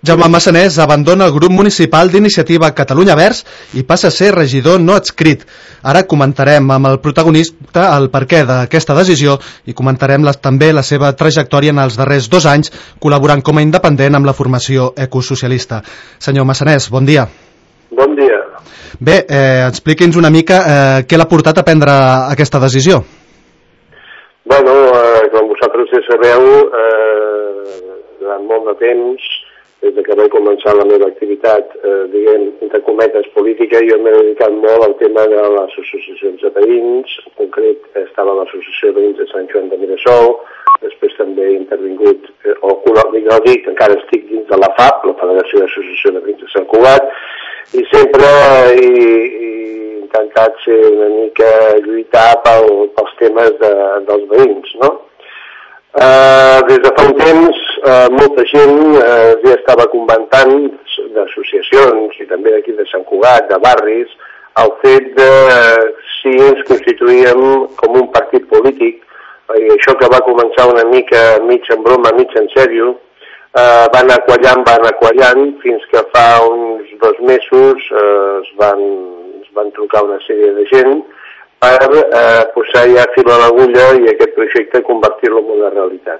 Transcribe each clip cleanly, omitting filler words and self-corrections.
Jaume Massanés abandona el grup municipal d'Iniciativa Catalunya Verds i passa a ser regidor no adscrit. Ara comentarem amb el protagonista el perquè d'aquesta decisió i comentarem també la seva trajectòria en els darrers 2 anys col·laborant com a independent amb la formació ecosocialista. Senyor Massanés, bon dia. Bon dia. Bé, expliqui'ns una mica què l'ha portat a prendre aquesta decisió. Bueno, com vosaltres ja sabeu, durant molt de temps, des que vaig començar la meva activitat, diguem, entre cometes, política, jo m'he dedicat molt al tema de les associacions de veïns. En concret, estava a l'Associació de Veïns de Sant Joan de Mirasol, després també he intervingut, no dic, encara estic dins de la FAP, la Federació d'Associació de Veïns de Sant Cugat, i sempre he intentat ser una mica lluitar pels temes dels veïns, no? Des de fa un temps, molta gent ja estava comentant d'associacions i també d'aquí de Sant Cugat, de barris, el fet de si ens constituíem com un partit polític, i això que va començar una mica mig en broma, mig en sèrio, va anar quallant, fins que fa uns 2 mesos es van trucar una sèrie de gent per posar ja fil a l'agulla i aquest projecte convertir-lo en una realitat.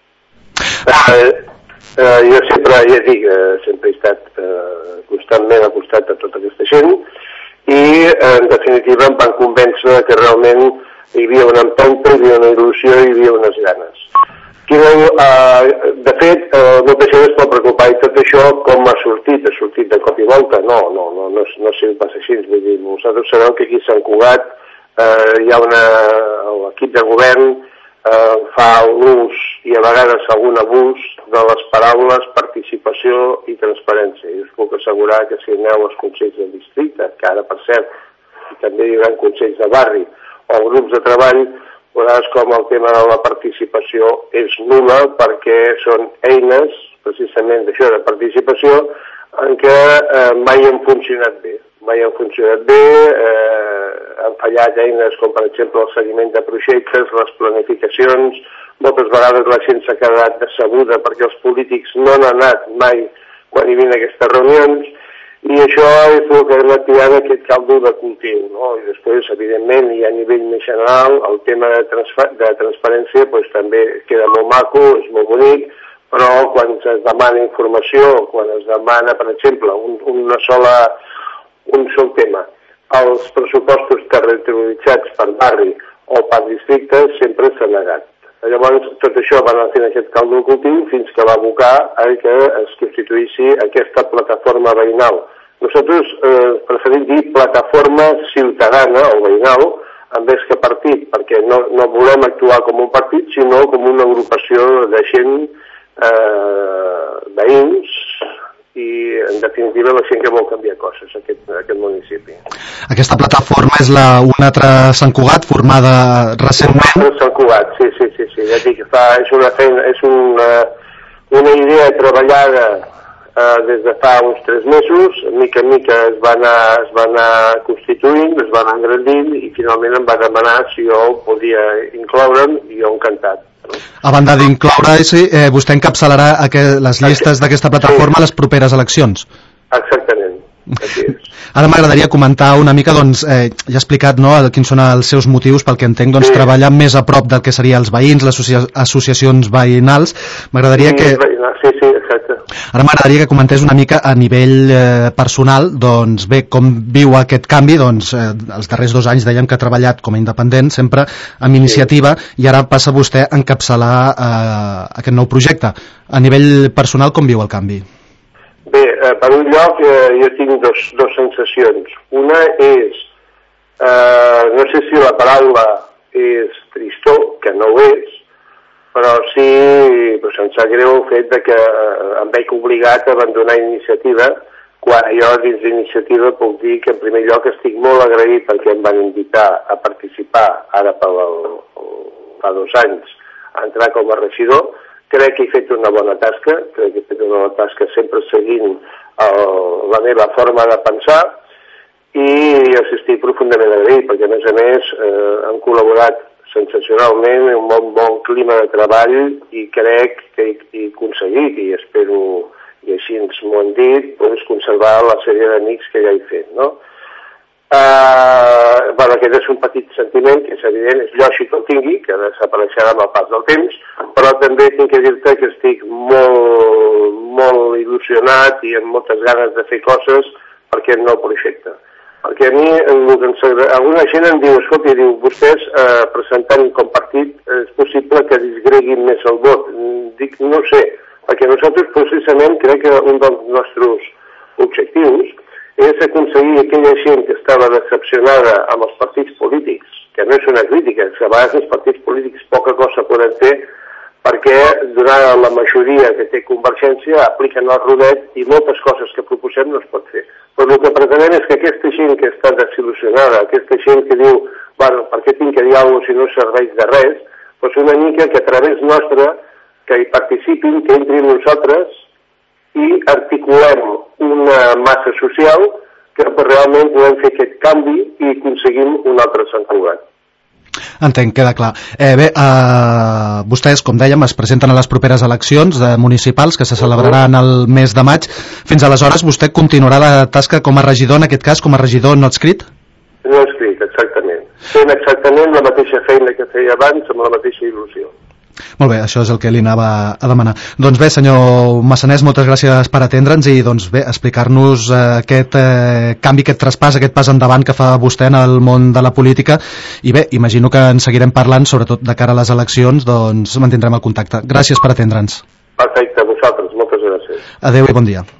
Jo sempre, ja dic, sempre he estat constantment al costat de tota aquesta gent i en definitiva em van convèncer que realment hi havia una empenta, hi havia una il·lusió i hi havia unes ganes. De fet, molta gent es pot preocupar i tot això com ha sortit de cop i volta? No sé pas així, vull dir, vosaltres sabeu que aquí a Sant Cugat hi ha l'equip de govern fa un ús i a vegades algun abús de les paraules participació i transparència. I us puc assegurar que si aneu als consells de districte, que ara per cert també hi haurà consells de barri o grups de treball, veuràs com el tema de la participació és nul·la perquè són eines, precisament d'això de participació, en què mai han funcionat bé. Han fallat eines com per exemple el seguiment de projectes, les planificacions, moltes vegades la gent s'ha quedat decebuda perquè els polítics no han anat mai quan hi havia aquestes reunions, i això és el que hem activat aquest caldo de cultiu, no? I després, evidentment, i a nivell més general, el tema de transparència doncs, també queda molt maco, és molt bonic, però quan es demana informació, quan es demana, per exemple, un sol tema, els pressupostos territorialitzats per barri o per districte sempre s'ha negat. Llavors, tot això va anar fent aquest caldo cultiu fins que va abocar a que es constituïssi aquesta plataforma veïnal. Nosaltres preferim dir plataforma ciutadana o veïnal en vez que partit, perquè no volem actuar com un partit, sinó com una agrupació de gent, veïns, i en definitiva la gent que vol canviar coses a aquest municipi. Aquesta plataforma és una altra Sant Cugat formada recentment? Una altra Sant Cugat, sí, ja dic, és una feina, és una idea treballada des de fa uns 3 mesos, mica en mica es va anar constituint, es va anar engrandint i finalment em va demanar si jo podia incloure'm i jo encantat. A banda d'incloure, vostè encapçalarà les llistes d'aquesta plataforma a les properes eleccions? Exactament, així és. Ara m'agradaria comentar una mica, doncs, ja he explicat quins són els seus motius, pel que entenc, treballar més a prop del que serien els veïns, les associacions veïnals. M'agradaria que... Sí, exacte. Ara m'agradaria que comentés una mica a nivell personal, doncs bé, com viu aquest canvi, doncs els darrers 2 anys dèiem que ha treballat com a independent, sempre amb iniciativa, i ara passa vostè a encapçalar aquest nou projecte. A nivell personal, com viu el canvi? Bé, per un lloc jo tinc dos sensacions. Una és, no sé si la paraula és tristor, que no ho és, però sí, em sap greu el fet que em veig obligat a abandonar iniciativa, quan jo dins d'iniciativa puc dir que en primer lloc estic molt agraït perquè em van invitar a participar ara fa 2 anys a entrar com a regidor. Crec que he fet una bona tasca, sempre seguint la meva forma de pensar i jo estic profundament agraït perquè a més han col·laborat sensacionalment, un bon clima de treball i crec que he aconseguit i espero i així m'ho han dit, doncs, conservar la sèrie d'amics que ja he fet, no? Aquest és un petit sentiment que és evident, és lògic que el tingui, que desapareixerà amb el pas del temps, però també tinc que dir-te que estic molt il·lusionat i amb moltes ganes de fer coses per aquest nou projecte. Perquè a mi, alguna gent em diu, escolta, vostès presentant com partit és possible que disgreguin més el vot. Dic, no sé, perquè nosaltres precisament crec que un dels nostres objectius és aconseguir aquella gent que estava decepcionada amb els partits polítics, que no és una crítica, que a vegades els partits polítics poca cosa poden fer perquè durant la majoria que té Convergència apliquen el rodet i moltes coses que proposem no es pot fer. Però el que pretenem és que aquesta gent que està desil·lusionada, aquesta gent que diu, bueno, per què tinc que dir alguna cosa si no serveix de res, doncs una mica que a través nostra que hi participin, que entrin nosaltres i articulem una massa social que realment podem fer aquest canvi i aconseguim un altre Sant Cugat. Entenc, queda clar. Vostès, com dèiem, es presenten a les properes eleccions municipals que se celebraran el mes de maig. Fins aleshores vostè continuarà la tasca com a regidor, en aquest cas com a regidor no adscrit? No adscrit, exactament. Fent exactament la mateixa feina que feia abans amb la mateixa il·lusió. Molt bé, això és el que li anava a demanar. Doncs bé, senyor Massanés, moltes gràcies per atendre'ns i doncs bé, explicar-nos aquest canvi, aquest traspàs, aquest pas endavant que fa vostè en el món de la política i bé, imagino que en seguirem parlant, sobretot de cara a les eleccions, doncs mantindrem el contacte. Gràcies per atendre'ns. Perfecte, a vosaltres, moltes gràcies. Adéu i bon dia.